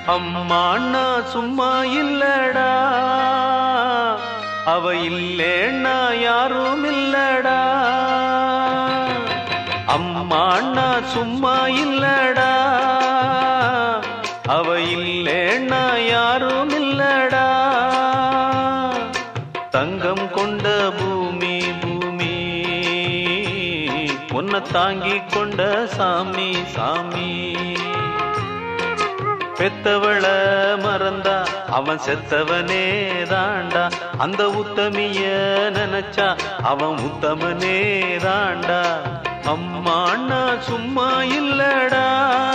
அம்மாண்ணா சும்மா இல்லடா, அவ இல்லேன்னா யாரும் இல்லடா. அம்மாண்ணா சும்மா இல்லடா, அவ இல்லேன்னா யாரும் இல்லடா. தங்கம் கொண்ட பூமி பூமி, உன்னை தாங்கி கொண்ட சாமி சாமி. பெத்தவள மறந்தா அவன் செத்தவனே தாண்டா, அந்த உத்தமிய நினைச்சா அவன் உத்தமனே தாண்டா. அம்மாண்ணா சும்மா இல்லடா,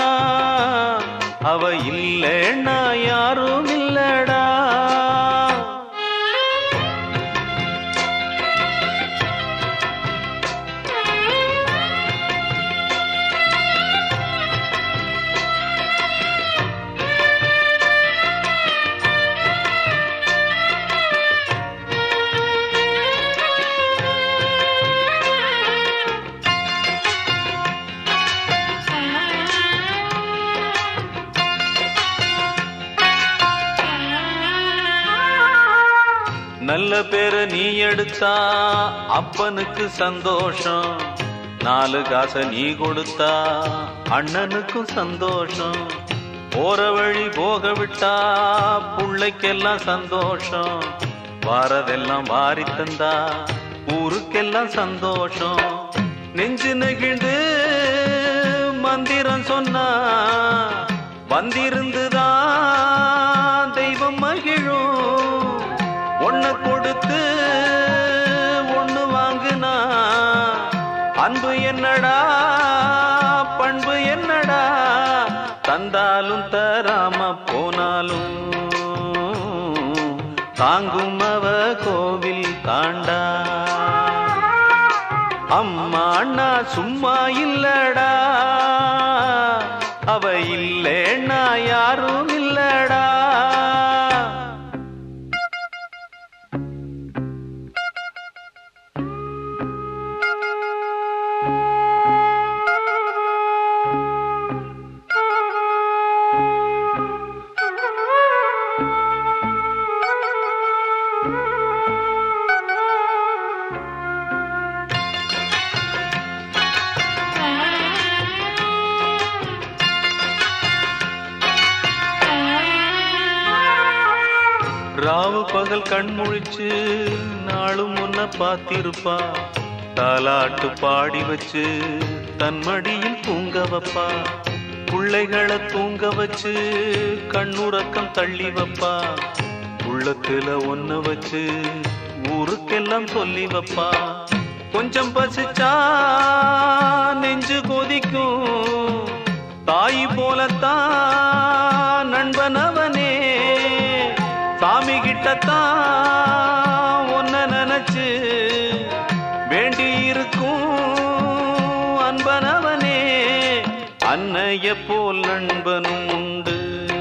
அவ இல்லேன்னா யாரும் இல்லடா. நல்ல பேர நீ எடுத்தா அப்பனுக்கு சந்தோஷம், 4 காசை நீ கொடுத்தா அண்ணனுக்கும் சந்தோஷம். போற வழி போக விட்டா புள்ளைக்கெல்லாம் சந்தோஷம், வாரதெல்லாம் வாரி தந்தா ஊருக்கெல்லாம் சந்தோஷம். நெஞ்சு நெகிழ்ந்து மந்திரம் சொன்னா வந்திருந்துதான் தெய்வம் மகிழும். ஒன்னு கொடுத்து ஒன்னு வாங்குனா அன்பு என்னடா பண்பு என்னடா. தந்தாலும் தராம போனாலும் தாங்கும் அவ கோவில் தாண்டா. அம்மாண்ணா சும்மா இல்லடா, அவ இல்லேன்னா யாரும் இல்லடா. ராவு பகல் கண்முழிச்சு நாளும் முன்ன பார்த்திருப்பா, தாலாட்டு பாடி வச்சு தன்மடியில் தூங்க வைப்பா. பிள்ளைகளை தூங்க வச்சு கண்ணுறக்கம் தள்ளி வைப்பா. உள்ளத்துல ஒன்ன வச்சு ஊருக்கெல்லாம் சொல்லி வைப்பா. கொஞ்சம் பசிச்சா நெஞ்சு கொதிக்கும், தாய் போலத்தான் நண்பனவனே. சாமி கிட்டத்தான் ஒன்ன நினைச்சு வேண்டி இருக்கும் அன்பனவனே. அன்னைய போல் நண்பனும் உண்டு,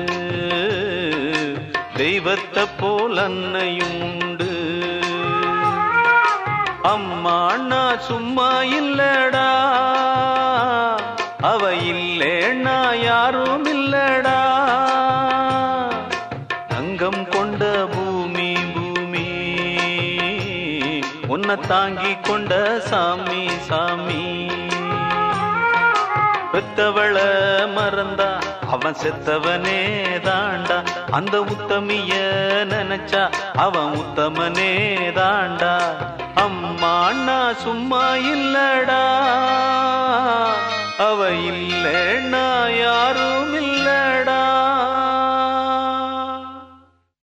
தெய்வத்தை போல் அன்னையும் உண்டு. அம்மாண்ணா சும்மா இல்லடா, அவ இல்லேன்னா யாரும் இல்லடா. தங்கம் கொண்ட பூமி பூமி, உன்னை தாங்கி கொண்ட சாமி சாமி. பெத்தவள மறந்தா அவன் செத்தவனே தாண்டா, அந்த உத்தமிய நினைச்சா அவன் உத்தமனே தாண்டா. அம்மாண்ணா சும்மா இல்லடா, அவ இல்லேன்னா யாரும்